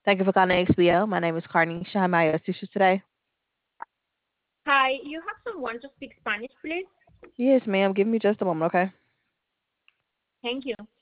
Thank you for calling XBL. My name is Carnisha. How may I assist you today? Hi, you have someone to speak Spanish, please? Yes, ma'am. Give me just a moment, okay? Thank you.